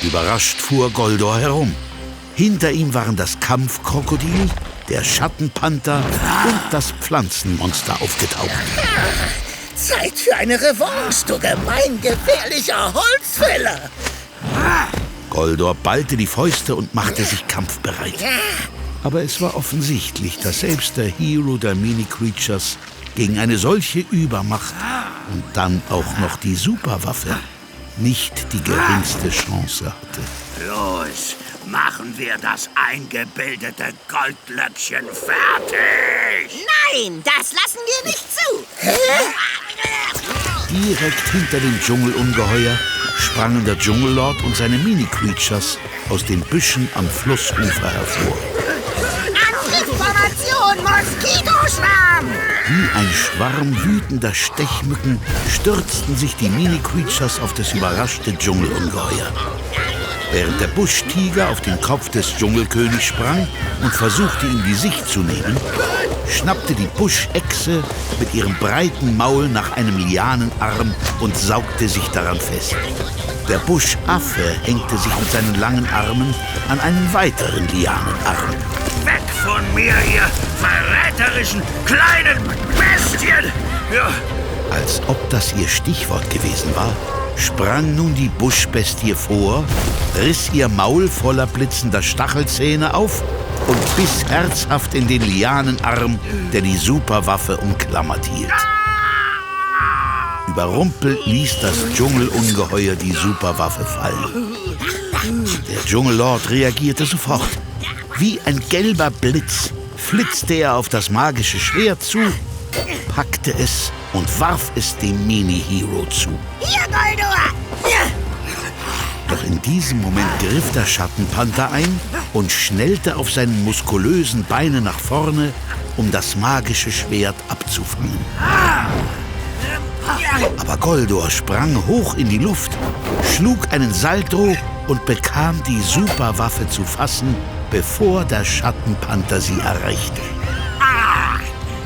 Überrascht fuhr Goldor herum. Hinter ihm waren das Kampfkrokodil, der Schattenpanther und das Pflanzenmonster aufgetaucht. Zeit für eine Revanche, du gemeingefährlicher Holzfäller! Goldor ballte die Fäuste und machte sich kampfbereit. Aber es war offensichtlich, dass selbst der Hero der Mini-Creatures gegen eine solche Übermacht und dann auch noch die Superwaffe nicht die geringste Chance hatte. Los, machen wir das eingebildete Goldlöckchen fertig! Nein, das lassen wir nicht zu! Direkt hinter dem Dschungelungeheuer sprangen der Dschungellord und seine Mini-Creatures aus den Büschen am Flussufer hervor. Angriffsformation, Moskitoschwarm! Wie ein Schwarm wütender Stechmücken stürzten sich die Mini-Creatures auf das überraschte Dschungelungeheuer. Während der Buschtiger auf den Kopf des Dschungelkönigs sprang und versuchte, ihm die Sicht zu nehmen, schnappte die Buschechse mit ihrem breiten Maul nach einem Lianenarm und saugte sich daran fest. Der Buschaffe hängte sich mit seinen langen Armen an einen weiteren Lianenarm. Weg von mir, ihr verräterischen kleinen Bestien! Ja. Als ob das ihr Stichwort gewesen war, sprang nun die Buschbestie vor, riss ihr Maul voller blitzender Stachelzähne auf und biss herzhaft in den Lianenarm, der die Superwaffe umklammert hielt. Überrumpelt ließ das Dschungelungeheuer die Superwaffe fallen. Der Dschungellord reagierte sofort. Wie ein gelber Blitz flitzte er auf das magische Schwert zu, packte es und warf es dem Mini-Hero zu. Hier, Goldor! Doch in diesem Moment griff der Schattenpanther ein und schnellte auf seinen muskulösen Beinen nach vorne, um das magische Schwert abzufangen. Aber Goldor sprang hoch in die Luft, schlug einen Salto und bekam die Superwaffe zu fassen, bevor der Schattenpanther sie erreichte.